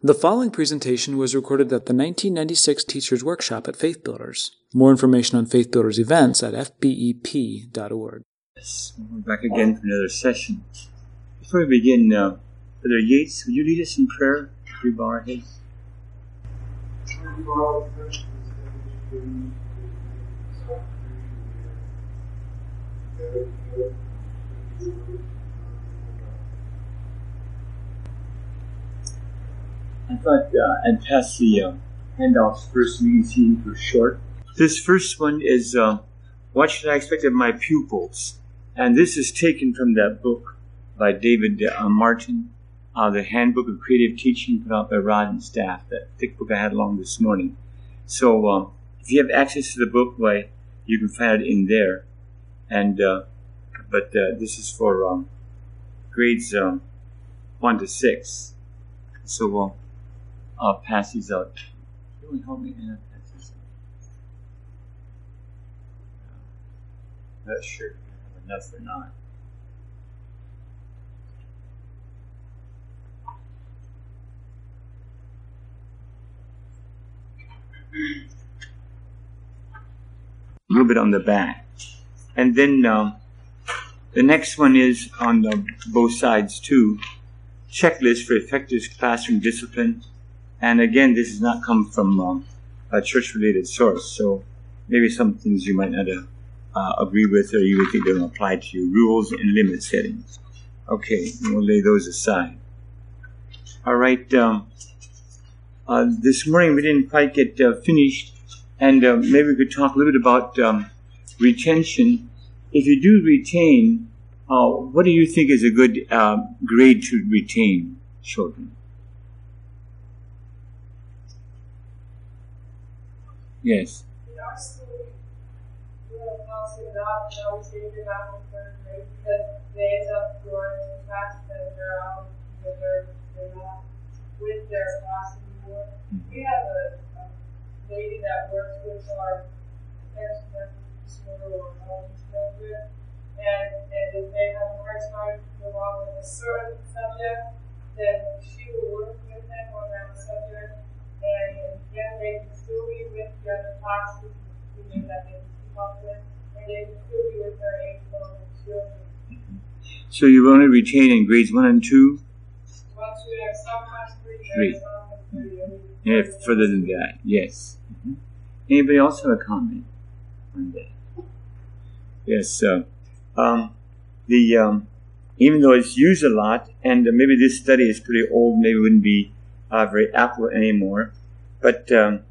The following presentation was recorded at the 1996 Teachers Workshop at Faith Builders. More information on Faith Builders events at fbep.org. Yes, we're back again for another session. Before we begin, Brother Yates, would you lead us in prayer? If we bow our heads. I thought I'd pass the handouts first so you can see they're short. This first one is What Should I Expect of My Pupils? And this is taken from that book by David Martin, The Handbook of Creative Teaching, put out by Rod and Staff, that thick book I had along this morning. So if you have access to the book, you can find it in there. And but this is for grades 1 to 6. So I'll pass these out. You want to help me? Pass this out. Not sure if I have enough or not. A little bit on the back. And then the next one is on both sides too. Checklist for effective classroom discipline. And again, this has not come from a church-related source, so maybe some things you might not agree with, or you would think they don't apply to you. Rules and limit settings. Okay, we'll lay those aside. All right, this morning we didn't quite get finished, and maybe we could talk a little bit about retention. If you do retain, what do you think is a good grade to retain children? Yes. In our school, we have a policy about how we take them out in third grade because they end up going to classes that they're out, they're not with their class anymore. We have a lady that works with our parents with disorder or autism children, and if they have a hard time to go on with a certain subject, then she will work with them on that subject, and then they can still be with the other classes that they can keep up with, and they can still be with their age-level children. So you want to retain in grades 1 and 2? 1, 2, and sometimes 3. Some 3. Yeah, further than that, yes. Mm-hmm. Anybody else have a comment on that? Yes, even though it's used a lot, and maybe this study is pretty old, maybe it wouldn't be very applicable anymore, but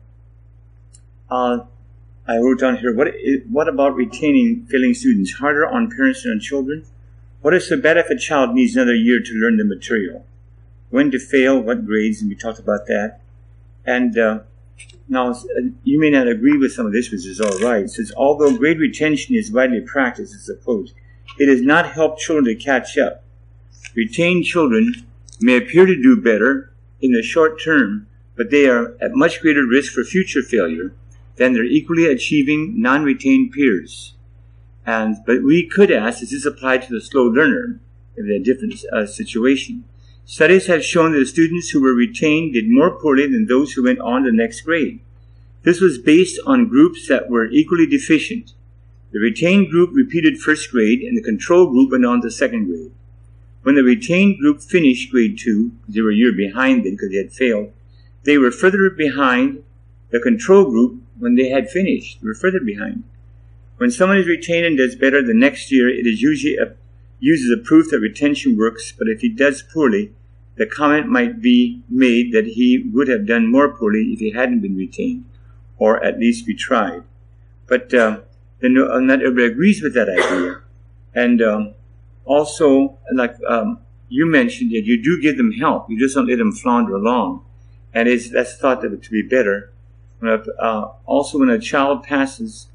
I wrote down here, what about retaining failing students? Harder on parents than on children? What is so bad if a child needs another year to learn the material? When to fail, what grades, and we talked about that. And now, you may not agree with some of this, which is all right. It says, although grade retention is widely practiced as opposed, it has not helped children to catch up. Retained children may appear to do better in the short term, but they are at much greater risk for future failure than their equally achieving non-retained peers. But we could ask, does this apply to the slow learner in a different situation? Studies have shown that the students who were retained did more poorly than those who went on to the next grade. This was based on groups that were equally deficient. The retained group repeated first grade, and the control group went on to second grade. When the retained group finished grade 2, they were a year behind then because they had failed, they were further behind the control group when they had finished. They were further behind. When someone is retained and does better the next year, it is usually uses a proof that retention works, but if he does poorly, the comment might be made that he would have done more poorly if he hadn't been retained, or at least retried. But not everybody agrees with that idea. And also, like you mentioned, that you do give them help. You just don't let them flounder along. And that's thought that to be better. Also, when a child passes,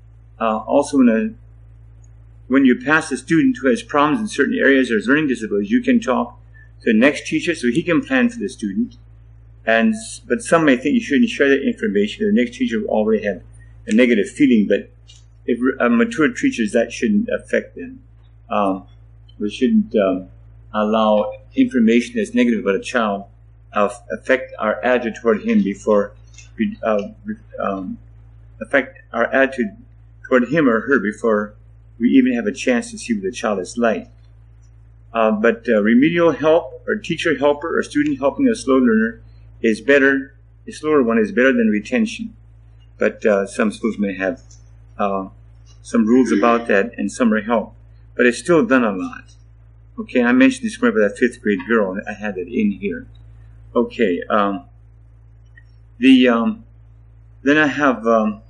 when you pass a student who has problems in certain areas or has learning disabilities, you can talk to the next teacher so he can plan for the student. But some may think you shouldn't share that information. The next teacher will already have a negative feeling, but if mature teachers, that shouldn't affect them. We shouldn't allow information that's negative about a child affect our attitude toward him affect our attitude toward him or her before we even have a chance to see what the child is like. But remedial help or teacher helper or student helping a slow learner is better. A slower one is better than retention. But some schools may have some rules about that, and some are help. But it's still done a lot. Okay, I mentioned this morning about that 5th grade girl. I had it in here. Okay, then I have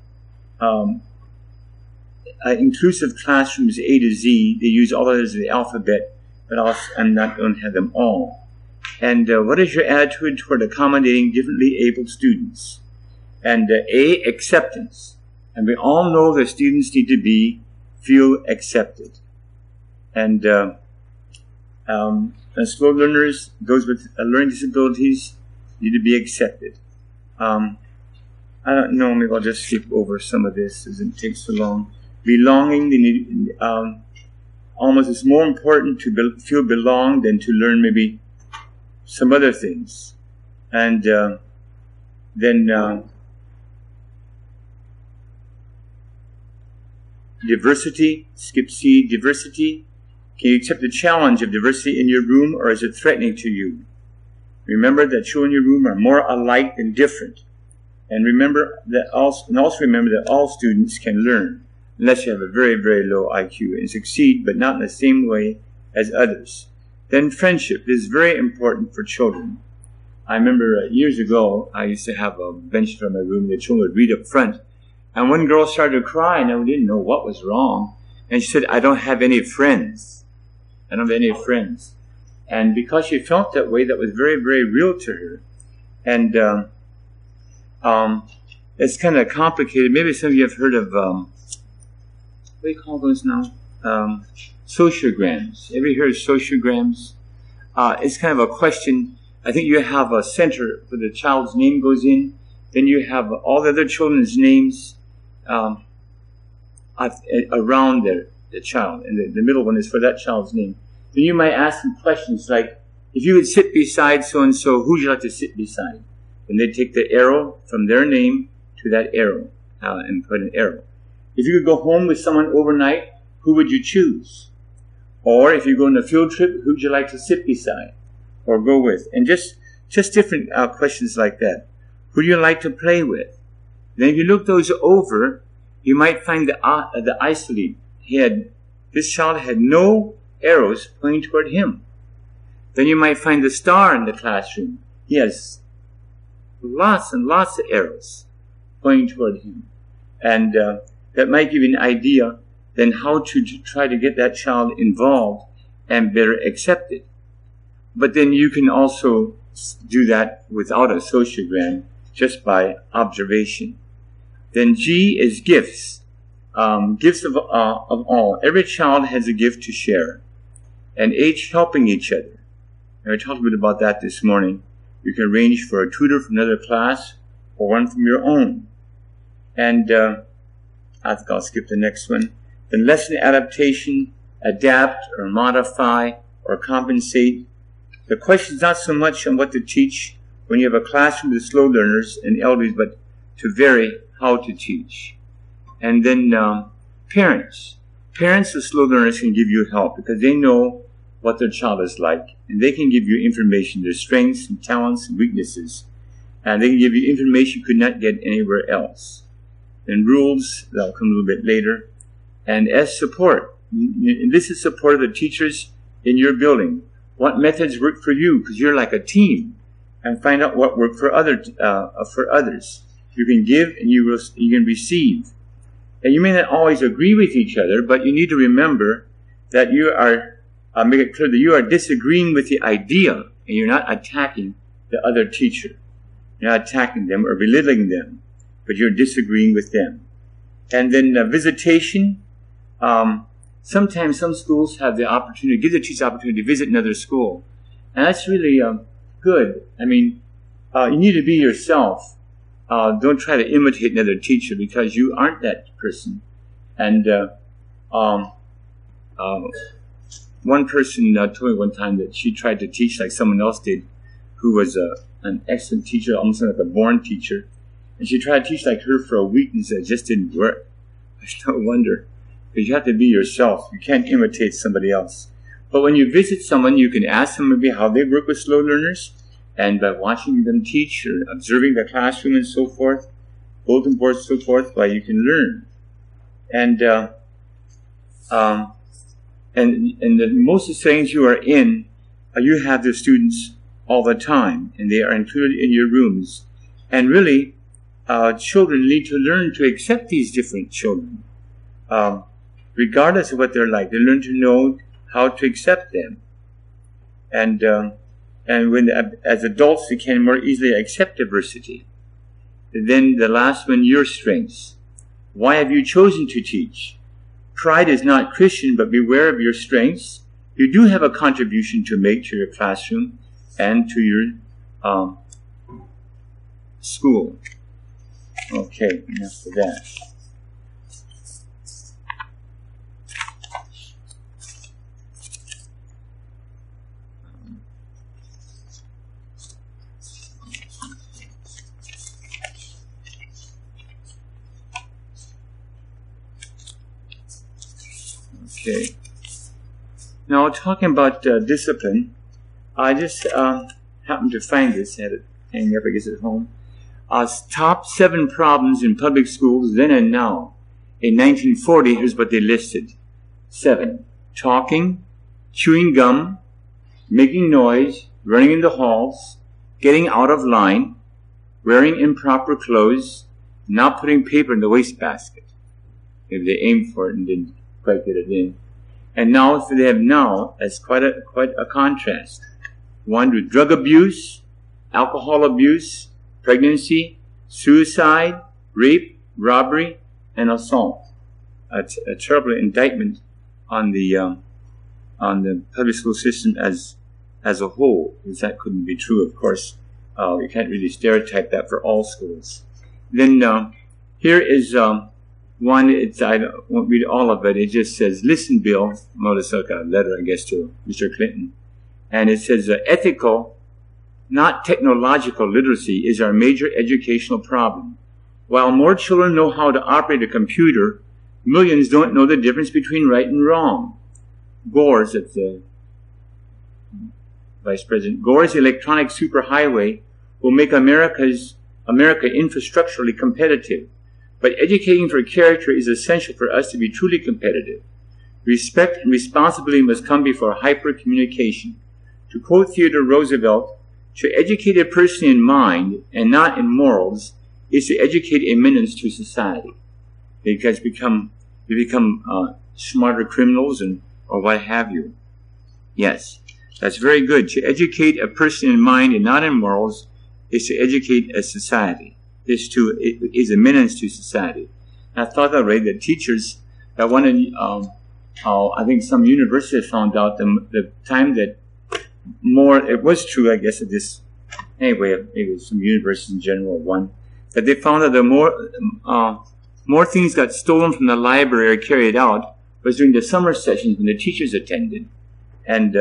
inclusive classrooms A to Z. They use all letters of the alphabet, but don't have them all. And what is your attitude toward accommodating differently abled students? And A, acceptance. And we all know that students need to feel accepted. And slow learners, those with learning disabilities, need to be accepted. I don't know, maybe I'll just skip over some of this as it takes so long. Belonging, they need, almost it's more important to feel belonged than to learn maybe some other things. And then diversity, skip C, diversity. Can you accept the challenge of diversity in your room, or is it threatening to you? Remember that children in your room are more alike than different. And also remember that all students can learn, unless you have a very, very low IQ, and succeed, but not in the same way as others. Then friendship is very important for children. I remember years ago, I used to have a bench in my room, the children would read up front, and one girl started to cry, and I didn't know what was wrong. And she said, I don't have any friends. I don't have any friends. And because she felt that way, that was very, very real to her. And it's kind of complicated. Maybe some of you have heard of, what do you call those now? Sociograms. Ever heard of sociograms? It's kind of a question. I think you have a center where the child's name goes in. Then you have all the other children's names around the child. And the middle one is for that child's name. Then you might ask them questions like, if you would sit beside so-and-so, who would you like to sit beside? And they take the arrow from their name to that arrow and put an arrow. If you could go home with someone overnight, who would you choose? Or if you go on a field trip, who would you like to sit beside or go with? And just different questions like that. Who do you like to play with? Then if you look those over, you might find the isolated. This child had no arrows pointing toward him. Then you might find the star in the classroom. He has lots and lots of arrows pointing toward him. And that might give you an idea then how to try to get that child involved and better accepted. But then you can also do that without a sociogram, just by observation. Then G is gifts. Gifts of all. Every child has a gift to share. And H, helping each other. And we talked a bit about that this morning. You can arrange for a tutor from another class or one from your own. And I think I'll skip the next one. Then lesson adaptation, adapt or modify or compensate. The question is not so much on what to teach when you have a classroom with slow learners and elders, but to vary how to teach. And then parents. Parents of slow learners can give you help because they know what their child is like. And they can give you information, their strengths and talents and weaknesses. And they can give you information you could not get anywhere else. And rules, that'll come a little bit later. And as support. And this is support of the teachers in your building. What methods work for you? Because you're like a team. And find out what worked for others. You can give and you can receive. And you may not always agree with each other, but you need to remember that you are, make it clear that you are disagreeing with the idea and you're not attacking the other teacher. You're not attacking them or belittling them, but you're disagreeing with them. And then visitation. Sometimes some schools have the opportunity, give the teacher the opportunity to visit another school. And that's really good. I mean, you need to be yourself. Don't try to imitate another teacher because you aren't that person. And one person told me one time that she tried to teach like someone else did, who was an excellent teacher, almost like a born teacher. And she tried to teach like her for a week, and it just didn't work. It's no wonder. Because you have to be yourself. You can't imitate somebody else. But when you visit someone, you can ask them maybe how they work with slow learners. And by watching them teach or observing the classroom and so forth, bulletin boards, so forth, you can learn. And the most of the settings you are in, you have the students all the time, and they are included in your rooms. And really, children need to learn to accept these different children, regardless of what they're like. They learn to know how to accept them. And when, as adults, they can more easily accept diversity. And then the last one, your strengths. Why have you chosen to teach? Pride is not Christian, but beware of your strengths. You do have a contribution to make to your classroom and to your school. Okay, enough of that. Okay. Now, talking about discipline, I just happened to find this. I had it hanging up, I guess, at home. Top 7 problems in public schools then and now. In 1940, here's what they listed. 7. Talking, chewing gum, making noise, running in the halls, getting out of line, wearing improper clothes, not putting paper in the wastebasket. Maybe they aimed for it and didn't quite get it in. And now, so they have now, as quite a contrast. 1 with drug abuse, alcohol abuse, pregnancy, suicide, rape, robbery, and assault. A terrible indictment on the public school system as a whole, because that couldn't be true, of course. You can't really stereotype that for all schools. Then here is one. I won't read all of it. It just says, "Listen, Bill." Well, it's like a letter, I guess, to Mr. Clinton, and it says, "Ethical, not technological literacy is our major educational problem. While more children know how to operate a computer, millions don't know the difference between right and wrong." Gore's, that's the Vice President, Gore's electronic superhighway will make America infrastructurally competitive. But educating for character is essential for us to be truly competitive. Respect and responsibility must come before hyper-communication. To quote Theodore Roosevelt, "To educate a person in mind and not in morals is to educate a menace to society." They become smarter criminals or what have you. Yes, that's very good. To educate a person in mind and not in morals is to educate a society. This too is a menace to society. And I thought already that teachers that want to, I think some universities found out the time that more, it was true, I guess, at this, anyway, maybe some universities in general, one, that they found that the more things got stolen from the library or carried out was during the summer sessions when the teachers attended. And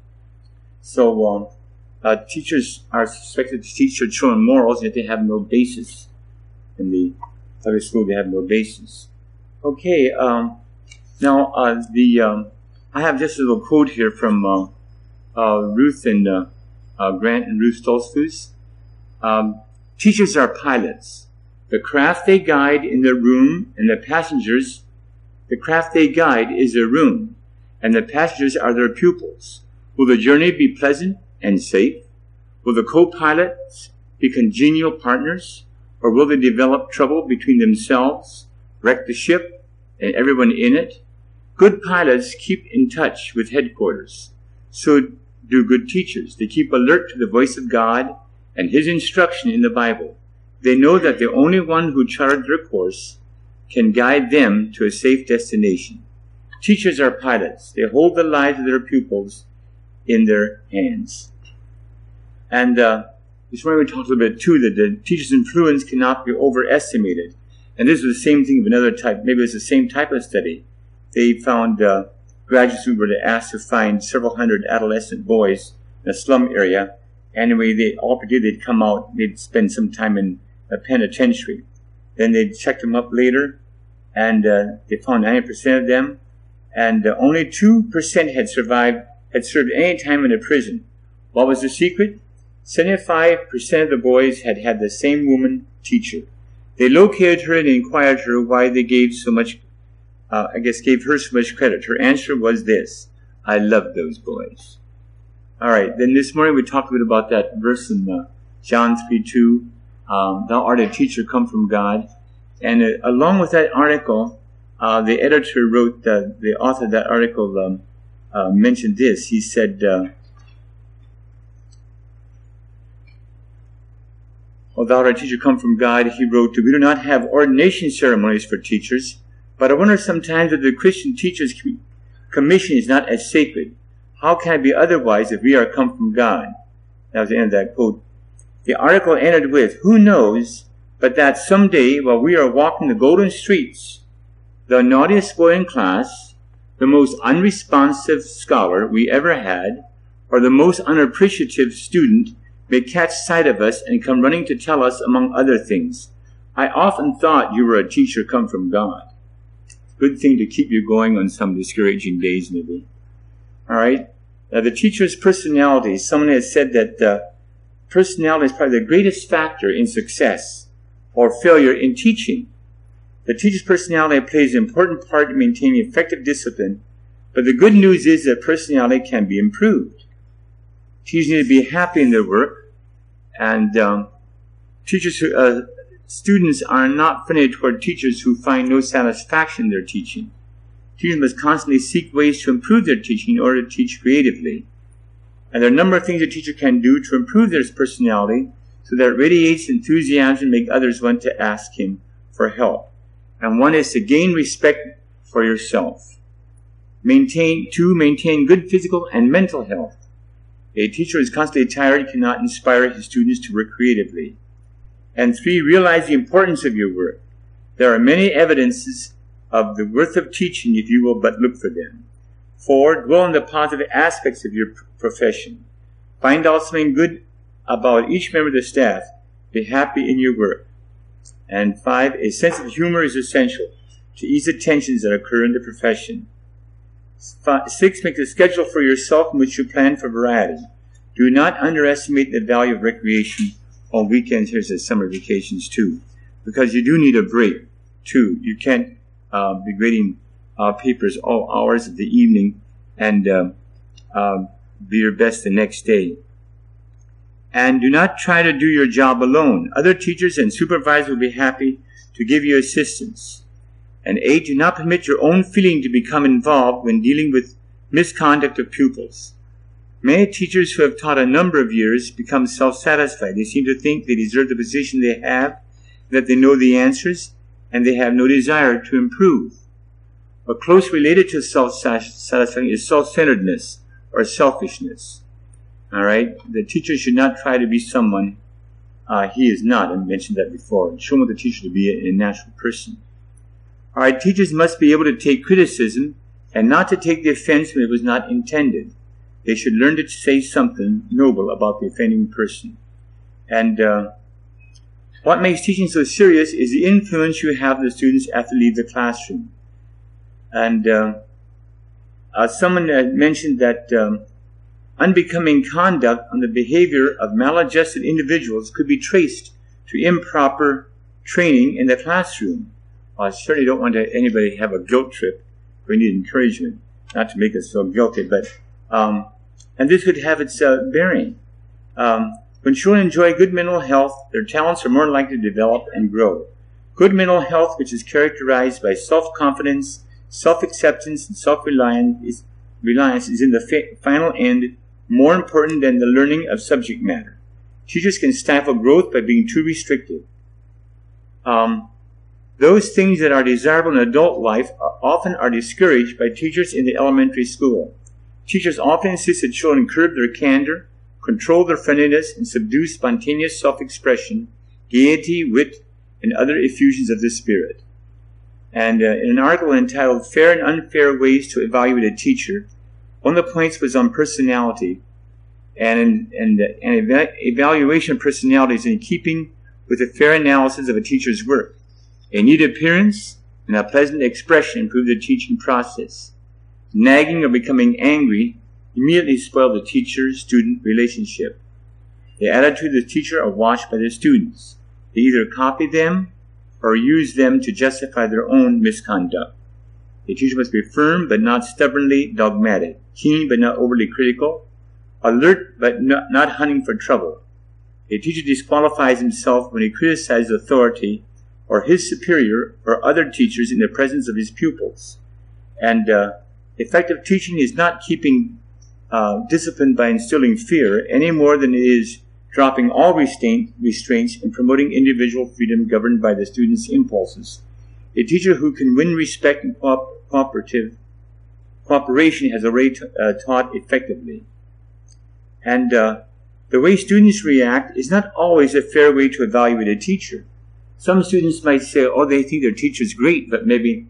teachers are expected to teach their children morals, yet they have no basis. In the public school, they have no basis. Okay, now I have just a little quote here from Ruth and Grant and Ruth Stoltzfus. Teachers are pilots. The craft they guide in their room and the passengers, the craft they guide is their room, and the passengers are their pupils. Will the journey be pleasant and safe? Will the co-pilots be congenial partners, or will they develop trouble between themselves, wreck the ship, and everyone in it? Good pilots keep in touch with headquarters. So do good teachers. They keep alert to the voice of God and His instruction in the Bible. They know that the only one who charted their course can guide them to a safe destination. Teachers are pilots. They hold the lives of their pupils in their hands. And this morning we talked a little bit too that the teacher's influence cannot be overestimated. And this was the same thing of another type. Maybe it's the same type of study. They found graduates who were asked to find several hundred adolescent boys in a slum area Anyway, they'd come out, they'd spend some time in a penitentiary. Then they'd check them up later, and they found 90% of them, and only 2% had served any time in a prison. What was the secret? 75% of the boys had had the same woman teacher. They located her and inquired her why they gave her so much credit. Her answer was this: I love those boys. All right, then this morning we talked a bit about that verse in John 3:2. Thou art a teacher come from God. And along with that article, the editor wrote, the author of that article mentioned this. He said, thou art a teacher come from God. He wrote, we do not have ordination ceremonies for teachers, but I wonder sometimes if the Christian Teachers Commission is not as sacred. How can it be otherwise if we are come from God? That was the end of that quote. The article ended with, who knows but that someday while we are walking the golden streets, the naughtiest boy in class, the most unresponsive scholar we ever had, or the most unappreciative student may catch sight of us and come running to tell us, among other things, I often thought you were a teacher come from God. Good thing to keep you going on some discouraging days, maybe. All right. Now, the teacher's personality. Someone has said that personality is probably the greatest factor in success or failure in teaching. The teacher's personality plays an important part in maintaining effective discipline, but the good news is that personality can be improved. Teachers need to be happy in their work, and students are not offended toward teachers who find no satisfaction in their teaching. Teachers must constantly seek ways to improve their teaching in order to teach creatively. And there are a number of things a teacher can do to improve their personality so that it radiates enthusiasm and make others want to ask him for help. And one is to gain respect for yourself. Maintain good physical and mental health. A teacher who is constantly tired cannot inspire his students to work creatively. And 3, realize the importance of your work. There are many evidences of the worth of teaching if you will but look for them. 4, dwell on the positive aspects of your profession. Find out something good about each member of the staff. Be happy in your work. And 5, a sense of humor is essential to ease the tensions that occur in the profession. 6, make a schedule for yourself in which you plan for variety. Do not underestimate the value of recreation on weekends. Here's the summer vacations too, because you do need a break too. You can't be grading papers all hours of the evening and be your best the next day. And do not try to do your job alone. Other teachers and supervisors will be happy to give you assistance. And 8, do not permit your own feeling to become involved when dealing with misconduct of pupils. Many teachers who have taught a number of years become self-satisfied. They seem to think they deserve the position they have, that they know the answers, and they have no desire to improve. But close related to self-satisfaction is self-centeredness or selfishness. All right? The teacher should not try to be someone he is not. I mentioned that before. Show the teacher to be a natural person. All right, teachers must be able to take criticism and not to take the offense when it was not intended. They should learn to say something noble about the offending person. And what makes teaching so serious is the influence you have on the students after they leave the classroom. And someone mentioned that unbecoming conduct on the behavior of maladjusted individuals could be traced to improper training in the classroom. I certainly don't want anybody to have a guilt trip. We need encouragement, not to make us feel guilty, but and this could have its bearing. When children enjoy good mental health, their talents are more likely to develop and grow. Good mental health, which is characterized by self-confidence, self-acceptance, and self-reliance, is in the final end more important than the learning of subject matter. Teachers can stifle growth by being too restrictive. Those things that are desirable in adult life often are discouraged by teachers in the elementary school. Teachers often insist that children curb their candor, control their friendliness, and subdue spontaneous self-expression, gaiety, wit, and other effusions of the spirit. And in an article entitled Fair and Unfair Ways to Evaluate a Teacher, one of the points was on personality. and evaluation of personalities in keeping with a fair analysis of a teacher's work. A neat appearance and a pleasant expression improve the teaching process. Nagging or becoming angry immediately spoil the teacher-student relationship. The attitude of the teacher are watched by the students. They either copy them or use them to justify their own misconduct. The teacher must be firm but not stubbornly dogmatic, keen but not overly critical, alert but not hunting for trouble. A teacher disqualifies himself when he criticizes authority or his superior or other teachers in the presence of his pupils. And effective teaching is not keeping discipline by instilling fear any more than it is dropping all restraints and promoting individual freedom governed by the student's impulses. A teacher who can win respect and cooperation has already taught effectively. And the way students react is not always a fair way to evaluate a teacher. Some students might say, oh, they think their teacher's great, but maybe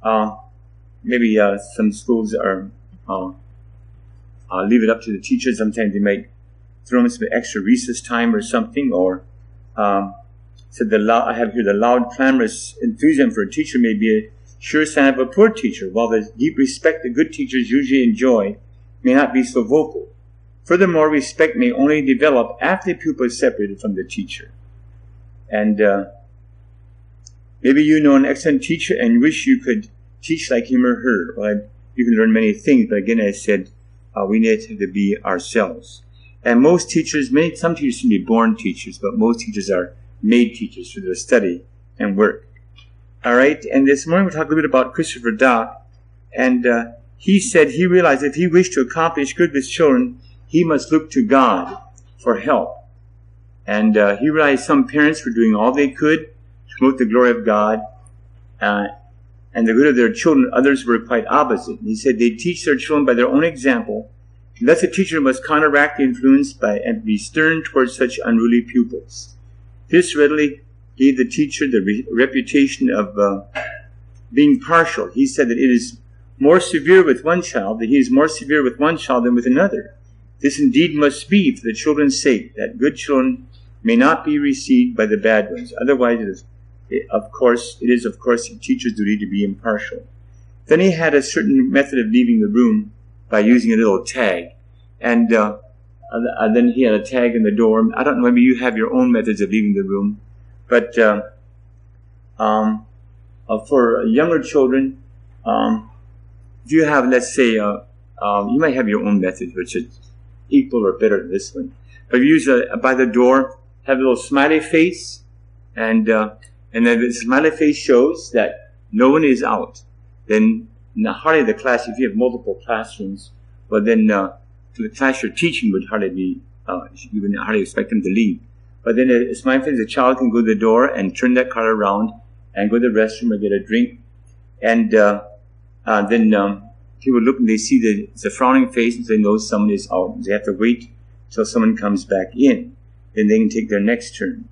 some schools are leave it up to the teacher. Sometimes they might throw them some extra recess time or something, or said I have here the loud, clamorous enthusiasm for a teacher may be a sure sign of a poor teacher, while the deep respect that good teachers usually enjoy may not be so vocal. Furthermore, respect may only develop after the pupil is separated from the teacher. And maybe you know an excellent teacher and wish you could teach like him or her. Well, you can learn many things, but again, I said we need to be ourselves. And most teachers, some teachers can be born teachers, but most teachers are made teachers through their study and work. All right, and this morning we'll talk a little bit about Christopher Dock. And he said he realized if he wished to accomplish good with children, he must look to God for help. And he realized some parents were doing all they could to promote the glory of God and the good of their children. Others were quite opposite. He said they teach their children by their own example. Thus a teacher must counteract the influence and be stern towards such unruly pupils. This readily gave the teacher the reputation of being partial. He said that it is more severe with one child, that he is more severe with one child than with another. This indeed must be for the children's sake, that good children may not be received by the bad ones. Otherwise, it is of course the teacher's duty to be impartial. Then he had a certain method of leaving the room by using a little tag. And then he had a tag in the door. I don't know, maybe you have your own methods of leaving the room. But for younger children, if you have, let's say, you might have your own method, which is equal or better than this one. But you use by the door, have a little smiley face, and then the smiley face shows that no one is out. Then hardly the class, if you have multiple classrooms, well then the class you're teaching would hardly be, you would hardly expect them to leave. But then a smiley face, the child can go to the door and turn that card around and go to the restroom or get a drink. And then people look and they see the frowning face and they know someone is out. They have to wait till someone comes back in. Then they can take their next turn.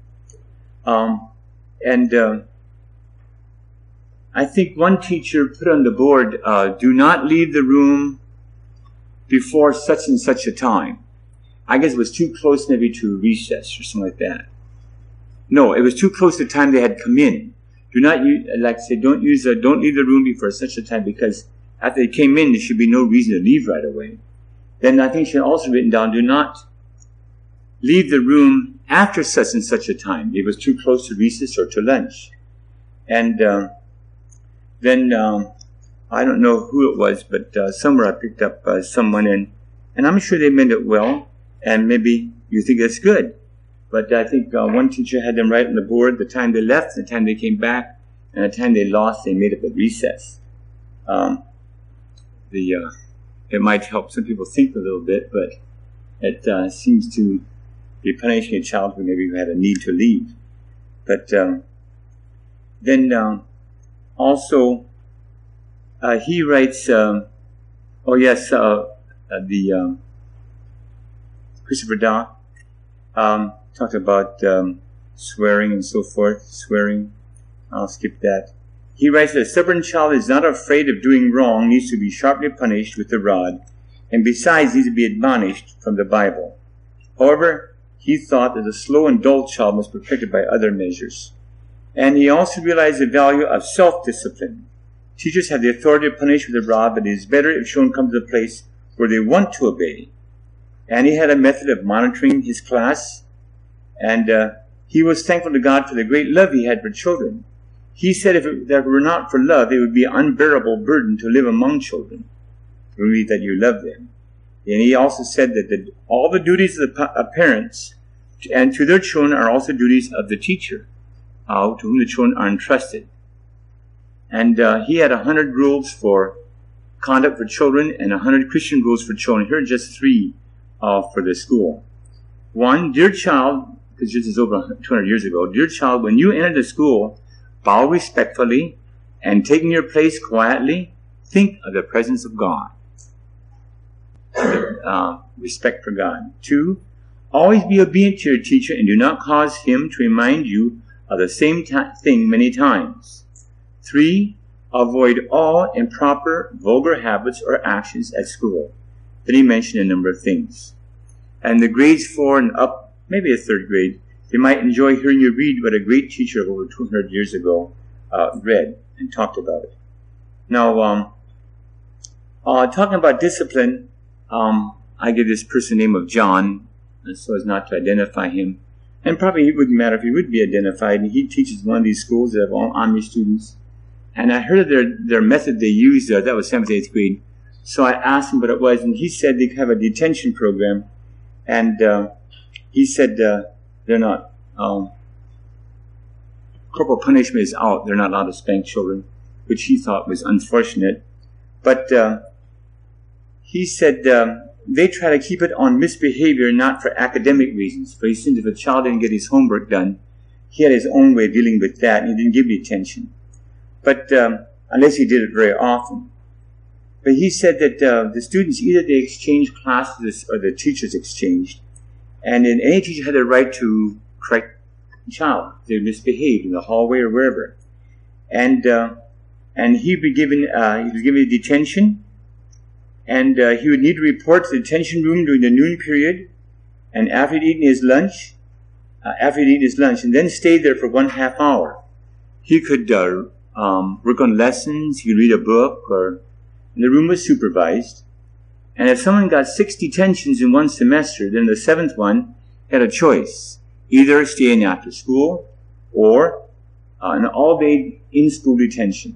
I think one teacher put on the board, do not leave the room before such and such a time. I guess it was too close maybe to recess or something like that. No, it was too close to the time they had come in. Do not use, like I said, don't leave the room before such a time, because after they came in, there should be no reason to leave right away. Then I think she had also written down, do not leave the room after such and such a time. It was too close to recess or to lunch. And then I don't know who it was, but somewhere I picked up someone, and I'm sure they meant it well, and maybe you think that's good. But I think one teacher had them write on the board the time they left, the time they came back, and the time they lost, they made up at recess. It might help some people think a little bit, but it seems to be punishing a child who maybe had a need to leave. But then also he writes, Christopher Dock talked about swearing and so forth. Swearing, I'll skip that. He writes that a stubborn child is not afraid of doing wrong, needs to be sharply punished with the rod, and besides needs to be admonished from the Bible. However, he thought that the slow and dull child must be protected by other measures. And he also realized the value of self-discipline. Teachers have the authority to punish with a rod, but it is better if children come to the place where they want to obey. And he had a method of monitoring his class, and he was thankful to God for the great love he had for children. He said if it were not for love, it would be an unbearable burden to live among children. Believe that you love them. And he also said that all the duties of parents and to their children are also duties of the teacher, to whom the children are entrusted. And he had 100 rules for conduct for children and 100 Christian rules for children. Here are just 3 for the school. 1, dear child, because this is over 200 years ago, dear child, when you enter the school, bow respectfully and taking your place quietly, think of the presence of God. Respect for God. 2, always be obedient to your teacher and do not cause him to remind you of the same thing many times. 3, avoid all improper, vulgar habits or actions at school. Then he mentioned a number of things. And the grades 4 and up, maybe a 3rd grade, they might enjoy hearing you read what a great teacher of over 200 years ago read and talked about it. Now, talking about discipline, I give this person the name of John, so as not to identify him. And probably it wouldn't matter if he would be identified. And he teaches one of these schools that have all Army students. And I heard of their method they used there. That was 7th, 8th grade. So I asked him what it was, and he said they have a detention program. And he said they're not. Corporal punishment is out. They're not allowed to spank children, which he thought was unfortunate. But he said they try to keep it on misbehavior, not for academic reasons. For instance, if a child didn't get his homework done, he had his own way of dealing with that, and he didn't give detention. But unless he did it very often. But he said that the students, either they exchanged classes or the teachers exchanged. And then any teacher had the right to correct the child. They misbehaved in the hallway or wherever. And he was given detention. And he would need to report to the detention room during the noon period. And after he'd eaten his lunch, and then stayed there for 1/2 hour. He could work on lessons, he could read a book, and the room was supervised. And if someone got 6 detentions in one semester, then the 7th one had a choice. Either stay in after school or an all-day in-school detention.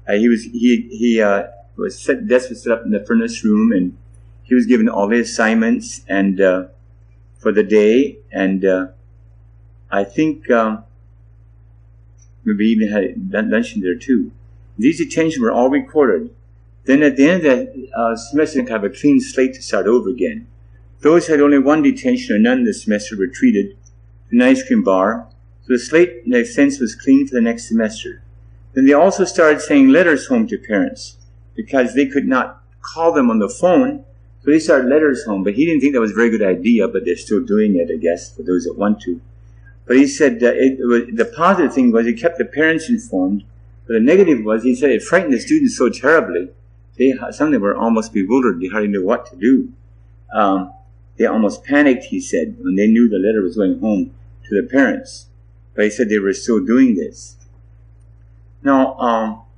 Desk was set up in the furnace room, and he was given all the assignments and for the day, and I think maybe even had lunch in there too. These detentions were all recorded. Then at the end of the semester, they have a clean slate to start over again. Those who had only 1 detention or none this semester were treated to an ice cream bar, so the slate, in a sense, was clean for the next semester. Then they also started sending letters home to parents, because they could not call them on the phone, so they started letters home. But he didn't think that was a very good idea, but they're still doing it, I guess, for those that want to. But he said the positive thing was it kept the parents informed, but the negative was, he said, it frightened the students so terribly. Some of them were almost bewildered. They hardly knew what to do. They almost panicked, he said, when they knew the letter was going home to the parents. But he said they were still doing this. Now,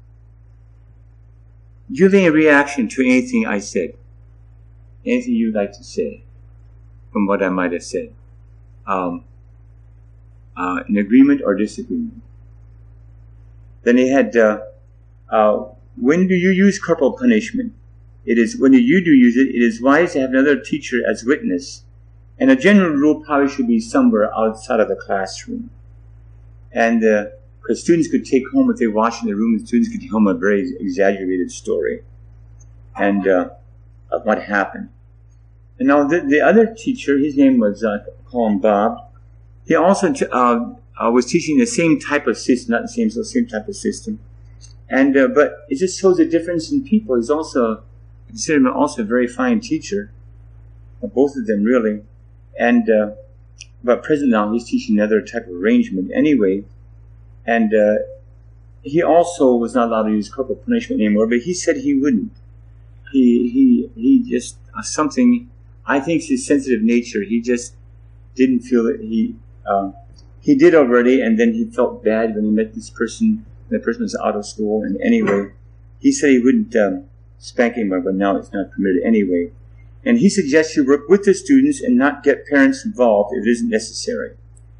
do you have any reaction to anything I said? Anything you'd like to say from what I might have said? In agreement or disagreement? Then he had, when do you use corporal punishment? It is, when you do use it, it is wise to have another teacher as witness. And a general rule probably should be somewhere outside of the classroom. And, because students could take home, if they watched in the room, students could take home a very exaggerated story. And, of what happened. And now the other teacher, his name was, call him Bob. He also, was teaching the same type of system, not the same, so the same type of system. And, but it just shows a difference in people. He's also, I consider him also a very fine teacher. Both of them really. And, but present now he's teaching another type of arrangement anyway. And, he also was not allowed to use corporal punishment anymore, but he said he wouldn't. He just, something I think it's his sensitive nature. He just didn't feel that he did already, and then he felt bad when he met this person. The person was out of school, and anyway, he said he wouldn't spank him, but now it's not permitted anyway. And he suggests you work with the students and not get parents involved if it isn't necessary.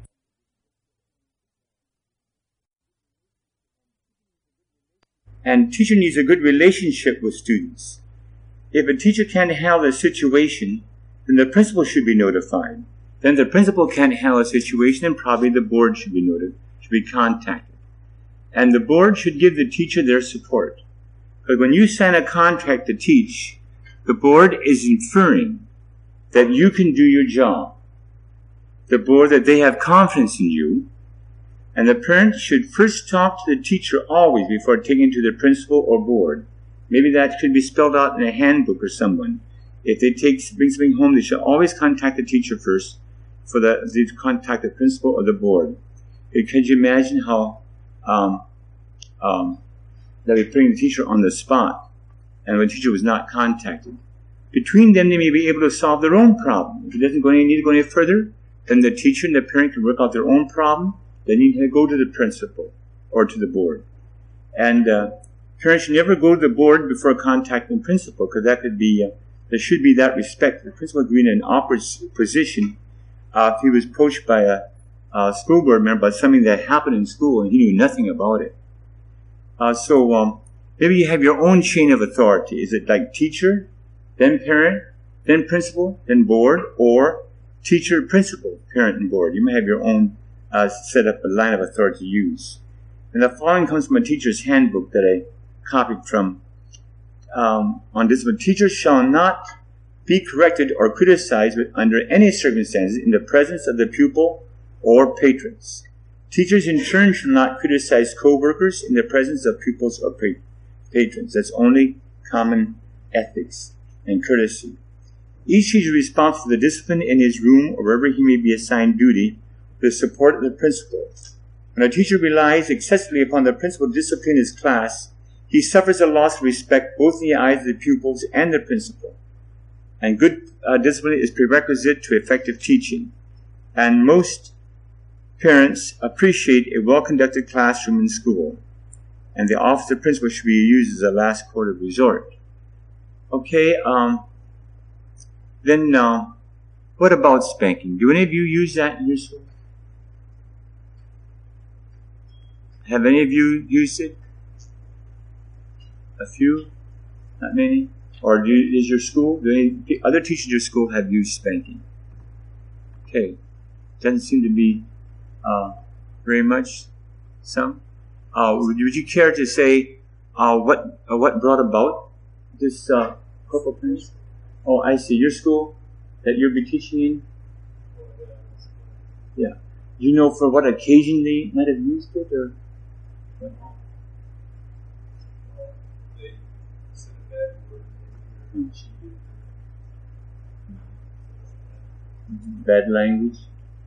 And teacher needs a good relationship with students. If a teacher can't handle the situation, then the principal should be notified. Then the principal can't handle a situation, and probably the board should be contacted. And the board should give the teacher their support. But when you sign a contract to teach, the board is inferring that you can do your job. The board, that they have confidence in you. And the parent should first talk to the teacher always before taking to the principal or board. Maybe that should be spelled out in a handbook or someone. If they bring something home, they should always contact the teacher first for to contact the principal or the board. Could you imagine how that be putting the teacher on the spot, and when the teacher was not contacted? Between them, they may be able to solve their own problem. If it doesn't need to go any further, then the teacher and the parent can work out their own problem. They need to go to the principal or to the board. And parents should never go to the board before contacting the principal, because that could be, there should be that respect. The principal would be in an awkward position if he was approached by a school board member about something that happened in school and he knew nothing about it. So maybe you have your own chain of authority. Is it like teacher, then parent, then principal, then board, or teacher, principal, parent, and board? You may have your own set up a line of authority to use. And the following comes from a teacher's handbook that I copied from on discipline. Teachers shall not be corrected or criticized under any circumstances in the presence of the pupil or patrons. Teachers in turn shall not criticize co-workers in the presence of pupils or patrons. That's only common ethics and courtesy. Each teacher is responsible for the discipline in his room or wherever he may be assigned duty with the support of the principal. When a teacher relies excessively upon the principal to discipline his class, he suffers a loss of respect both in the eyes of the pupils and the principal. And good discipline is prerequisite to effective teaching. And most parents appreciate a well-conducted classroom in school. And the office of principal should be used as a last court of resort. Okay, then what about spanking? Do any of you use that in your school? Have any of you used it? A few? Not many? Or is your school, do any other teachers at your school have used spanking? Okay. Doesn't seem to be very much. Some? Would you care to say what brought about this corporal punishment? Oh, I see. Your school that you'll be teaching in? Yeah. Do you know for what occasion they might have used it, or? Bad language,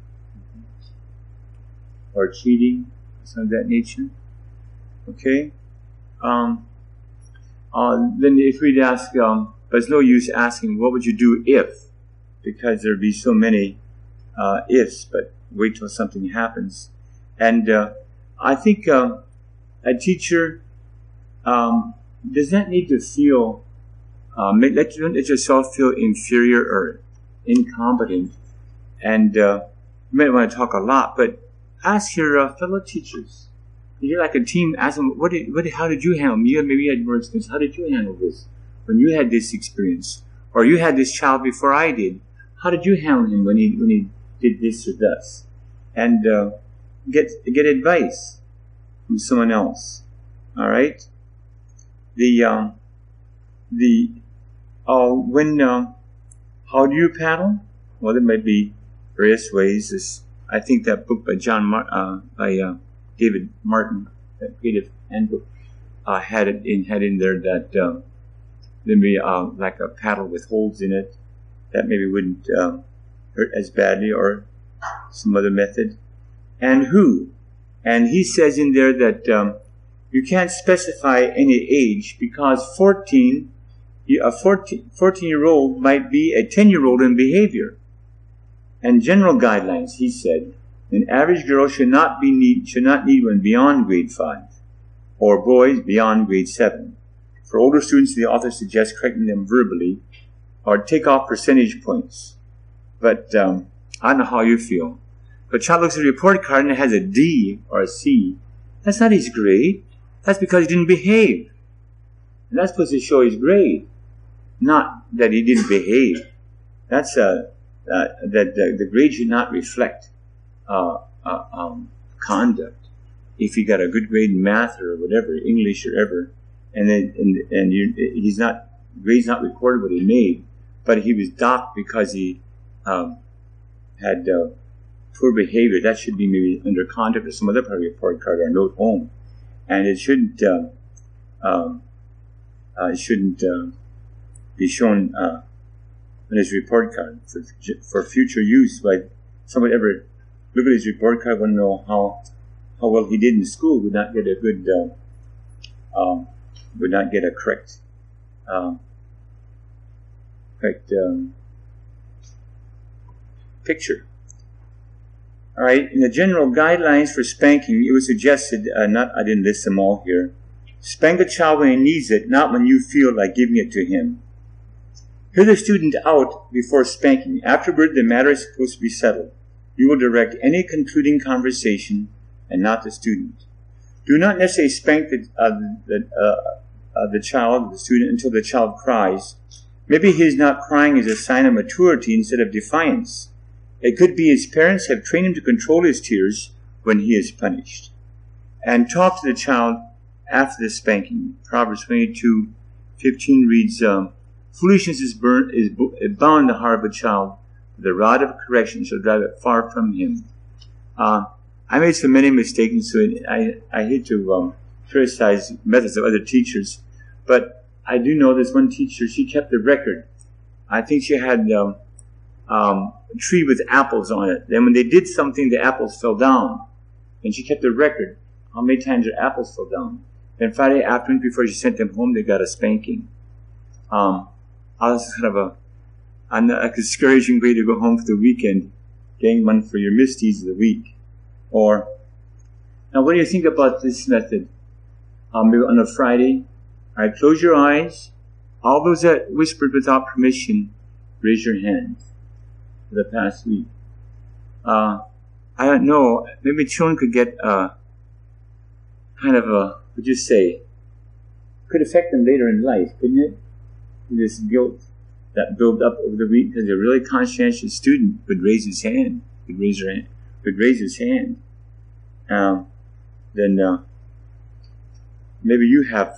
or cheating, something of that nature. Okay. Then if we'd ask, but it's no use asking, what would you do if? Because there'd be so many ifs. But wait till something happens. And I think a teacher does not need to feel. Let yourself feel inferior or incompetent, and you might want to talk a lot, but ask your fellow teachers. If you're like a team, ask them, how did you handle? Maybe you had more experience. How did you handle this when you had this experience, or you had this child before I did? How did you handle him when he did this or this? And get advice from someone else. All right. How do you paddle? Well, there might be various ways. I think that book by David Martin, that creative handbook, had in there that there may be like a paddle with holes in it that maybe wouldn't hurt as badly, or some other method. And who? And he says in there that you can't specify any age, because 14 A 14-year-old might be a 10-year-old in behavior. And general guidelines, he said, an average girl should not need one beyond grade 5, or boys beyond grade 7. For older students, the author suggests correcting them verbally, or take off percentage points. But I don't know how you feel. But a child looks at a report card and it has a D or a C. That's not his grade. That's because he didn't behave. And that's supposed to show his grade, not that he didn't behave. That's that the grade should not reflect conduct. If he got a good grade in math or whatever, English or ever, grade's not recorded what he made, but he was docked because he had poor behavior. That should be maybe under conduct or some other part of the report card or note home, and it shouldn't be shown on his report card for future use. Like somebody ever look at his report card, want to know how well he did in school, would not get a good correct picture. All right, in the general guidelines for spanking, it was suggested, I didn't list them all here, spank a child when he needs it, not when you feel like giving it to him. Hear the student out before spanking. Afterward, the matter is supposed to be settled. You will direct any concluding conversation and not the student. Do not necessarily spank the student, until the child cries. Maybe his not crying is a sign of maturity instead of defiance. It could be his parents have trained him to control his tears when he is punished. And talk to the child after the spanking. Proverbs 22:15 reads, foolishness is bound in the heart of a child. The rod of correction shall drive it far from him. I made so many mistakes, so I hate to criticize methods of other teachers, but I do know this one teacher, she kept the record. I think she had a tree with apples on it. Then when they did something, the apples fell down. And she kept the record, how many times her apples fell down. Then Friday afternoon, before she sent them home, they got a spanking. This is kind of a discouraging way to go home for the weekend, getting one for your misdeeds of the week. Or, now what do you think about this method? Maybe on a Friday, all right, close your eyes. All those that whispered without permission, raise your hands for the past week. I don't know, maybe children could get could affect them later in life, couldn't it? This guilt that built up over the week, because a really conscientious student would raise his hand, would raise his hand. Then maybe you have,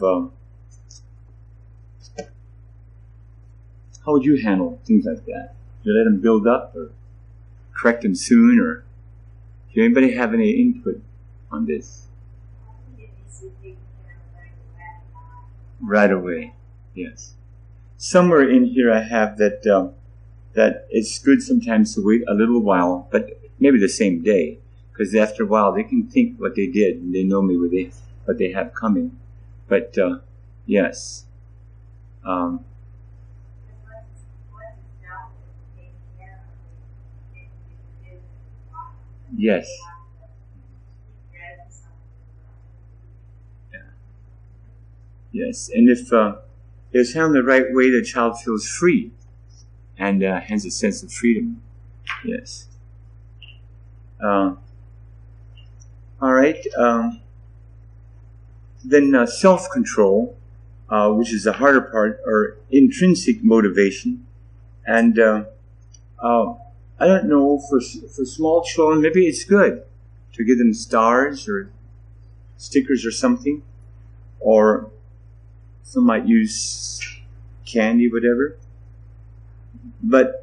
how would you handle things like that? Do you let them build up or correct them soon? Or do anybody have any input on this? Right away, yes. Somewhere in here I have that that it's good sometimes to wait a little while, but maybe the same day, because after a while they can think what they did and they know maybe what they have coming. But yes. Yes. Yes, and if it's handled the right way, the child feels free and has a sense of freedom. Yes. All right. Then self-control, which is the harder part, or intrinsic motivation. And I don't know, for small children, maybe it's good to give them stars or stickers or something, or some might use candy, whatever. But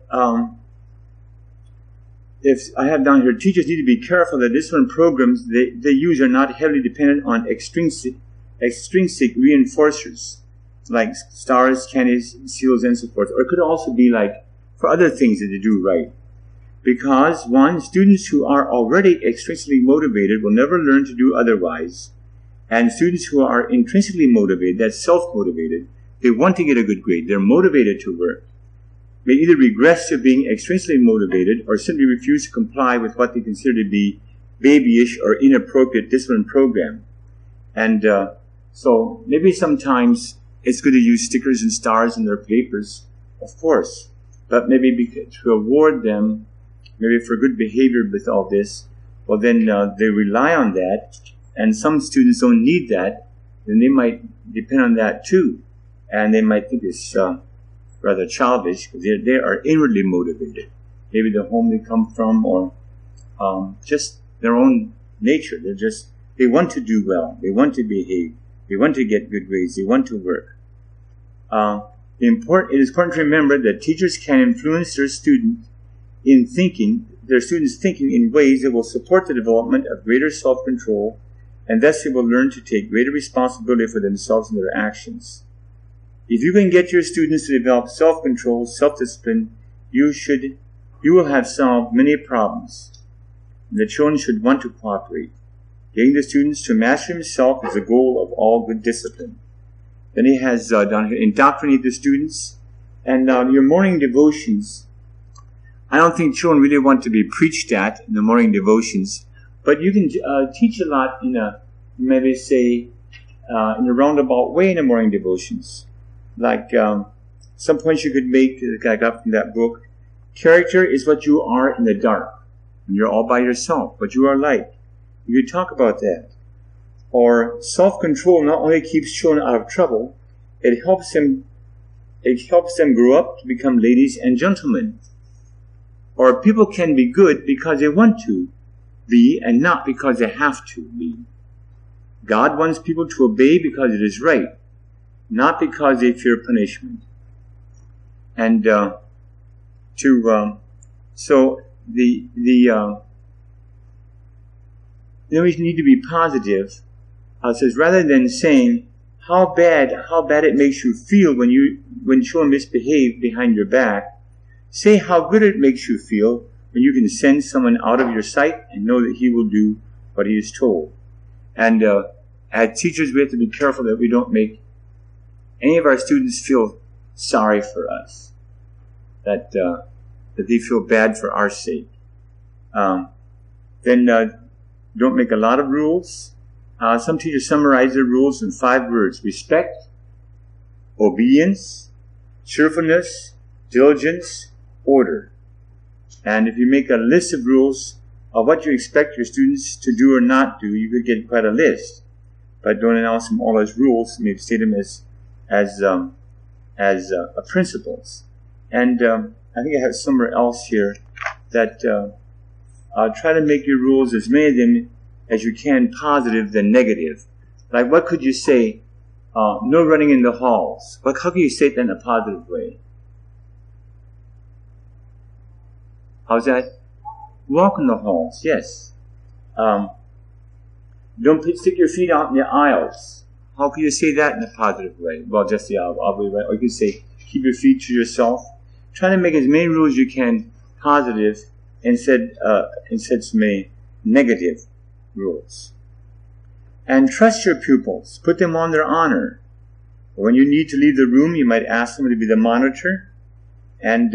if I have down here, teachers need to be careful that discipline programs they use are not heavily dependent on extrinsic reinforcers like stars, candies, seals, and so forth. Or it could also be like for other things that they do right. Because, one, students who are already extrinsically motivated will never learn to do otherwise. And students who are intrinsically motivated, that's self-motivated, They want to get a good grade. They're motivated to work. May either regress to being extrinsically motivated or simply refuse to comply with what they consider to be babyish or inappropriate discipline program. And so maybe sometimes it's good to use stickers and stars in their papers, of course, but maybe to reward them, maybe for good behavior with all this, well then they rely on that, and some students don't need that, then they might depend on that too, and they might think it's rather childish because they are inwardly motivated. Maybe the home they come from, or just their own nature. They want to do well. They want to behave. They want to get good grades. They want to work. It is important to remember that teachers can influence their students thinking in ways that will support the development of greater self-control, and thus they will learn to take greater responsibility for themselves and their actions. If you can get your students to develop self-control, self-discipline, you will have solved many problems. And the children should want to cooperate. Getting the students to master himself is the goal of all good discipline. Then he has down here, indoctrinate the students. And your morning devotions, I don't think children really want to be preached at in the morning devotions, but you can teach a lot in a roundabout way in the morning devotions. Like some points you could make that I got from that book. Character is what you are in the dark, when you're all by yourself, what you are like. You could talk about that. Or self-control not only keeps children out of trouble, it helps them grow up to become ladies and gentlemen. Or people can be good because they want to be and not because they have to be. God wants people to obey because it is right, not because they fear punishment. And we need to be positive. It says rather than saying how bad it makes you feel when children misbehave behind your back, say how good it makes you feel when you can send someone out of your sight and know that he will do what he is told. And as teachers, we have to be careful that we don't make any of our students feel sorry for us, that they feel bad for our sake. Then don't make a lot of rules. Some teachers summarize their rules in 5 words: respect, obedience, cheerfulness, diligence, order. And if you make a list of rules of what you expect your students to do or not do, you could get quite a list. But don't announce them all as rules. Maybe state them as principles. And I think I have somewhere else here that try to make your rules, as many of them as you can, positive than negative. Like, what could you say? No running in the halls. How can you say that in a positive way? How's that? Walk in the halls, yes. Don't stick your feet out in the aisles. How can you say that in a positive way? Well, just the aisle, right? Or you can say, keep your feet to yourself. Try to make as many rules as you can positive instead of many negative rules. And trust your pupils. Put them on their honor. When you need to leave the room, you might ask them to be the monitor. And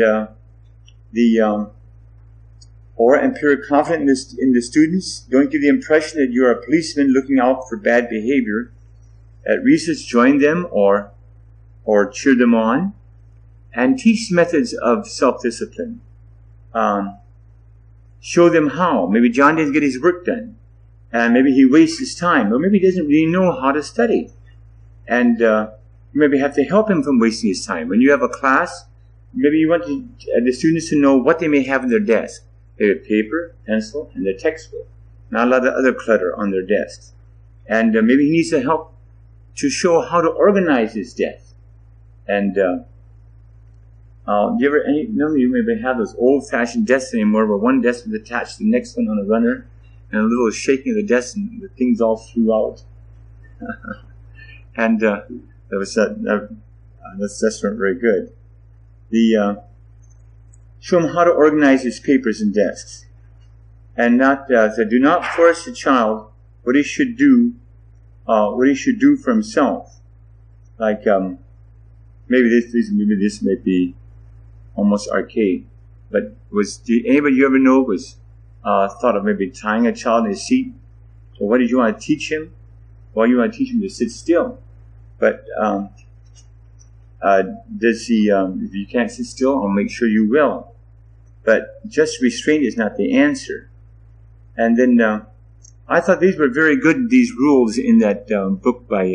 or appear confident in the students. Don't give the impression that you're a policeman looking out for bad behavior. At recess, join them or cheer them on. And teach methods of self-discipline. Show them how. Maybe John didn't get his work done. And maybe he wastes his time. Or maybe he doesn't really know how to study. And you maybe have to help him from wasting his time. When you have a class, maybe you want the students to know what they may have in their desk. They have paper, pencil, and their textbook. Not a lot of other clutter on their desks. And maybe he needs to help to show how to organize his desk. And none of you maybe have those old-fashioned desks anymore where one desk is attached to the next one on a runner and a little shaking of the desk and the things all flew out. And that's not very good. Show him how to organize his papers and desks. And do not force the child what he should do for himself. Like, maybe this may be almost archaic, but anybody you ever know was thought of maybe tying a child in his seat? Well, what did you want to teach him? Well, you want to teach him to sit still. But does he? If you can't sit still, I'll make sure you will. But just restraint is not the answer. And then I thought these were very good, these rules in that book by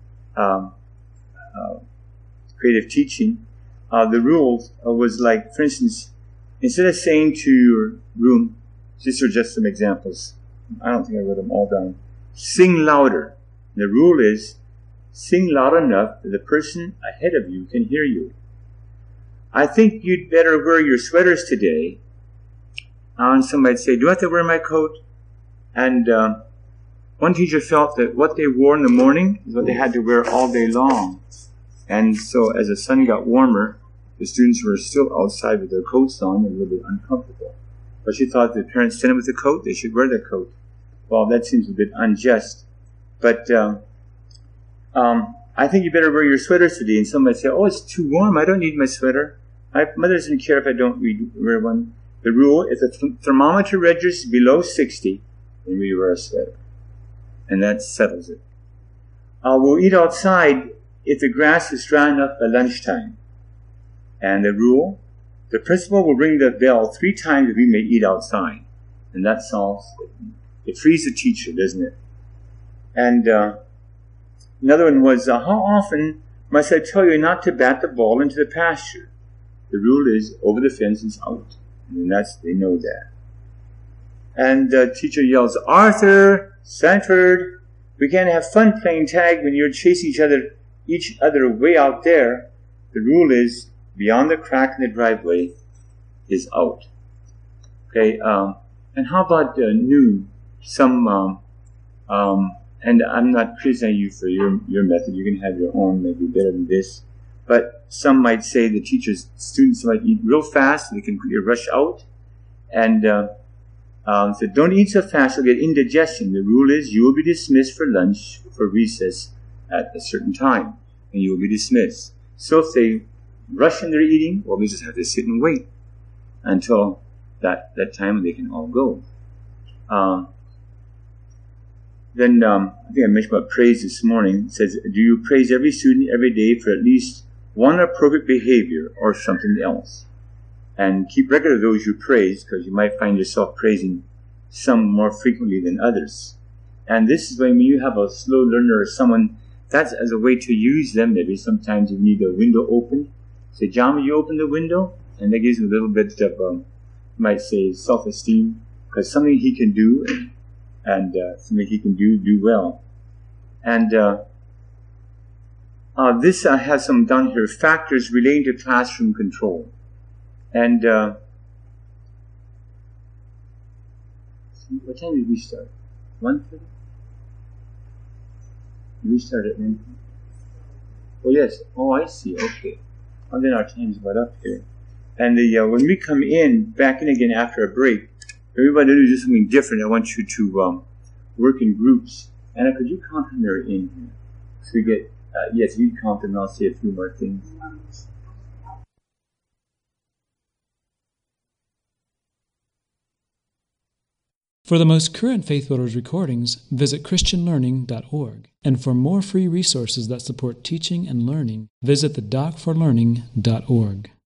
Creative Teaching. The rules was like, for instance, instead of saying to your room, these are just some examples. I don't think I wrote them all down. Sing louder. The rule is, sing loud enough that the person ahead of you can hear you. I think you'd better wear your sweaters today. And somebody would say, do I have to wear my coat? And one teacher felt that what they wore in the morning is what they had to wear all day long. And so as the sun got warmer, the students were still outside with their coats on and a little bit uncomfortable. But she thought the parents sent them with a coat, they should wear their coat. Well, that seems a bit unjust. But I think you better wear your sweaters today. And somebody say, oh, it's too warm, I don't need my sweater. My mother doesn't care if I don't wear one. The rule, if the thermometer registers below 60, then we wear a sweater. And that settles it. We'll eat outside if the grass is dry enough by lunchtime. And the rule, the principal will ring the bell 3 times if we may eat outside. And that solves it. It frees the teacher, doesn't it? And another one was, how often must I tell you not to bat the ball into the pasture? The rule is, over the fence is out. And they know that. And the teacher yells, Arthur, Sanford, we can't have fun playing tag when you're chasing each other way out there. The rule is, beyond the crack in the driveway is out. Okay, and how about noon? And I'm not criticizing you for your method. You can have your own, maybe better than this. But some might say the students might eat real fast so they can rush out. And so don't eat so fast, you'll get indigestion. The rule is you will be dismissed for lunch, for recess at a certain time. And you will be dismissed. So if they rush in their eating, well, we just have to sit and wait until that time when they can all go. Then I think I mentioned about praise this morning. It says, do you praise every student every day for at least one appropriate behavior or something else? And keep record of those you praise, because you might find yourself praising some more frequently than others. And this is when you have a slow learner or someone, that's as a way to use them. Maybe sometimes you need a window opened. Say, John, will you open the window? And that gives him a little bit of, you might say, self-esteem, because something he can do, and something he can do well. And this has some down here, factors relating to classroom control. And what time did we start? 1:30? We started at 1:30. Oh yes. Oh, I see. Okay. And then our time's about up here. And when we come back in again after a break, everybody to do something different. I want you to work in groups. Anna, could you count them there in here? So we get, yes, you count them and I'll say a few more things. For the most current Faith Builders recordings, visit christianlearning.org. And for more free resources that support teaching and learning, visit thedocforlearning.org.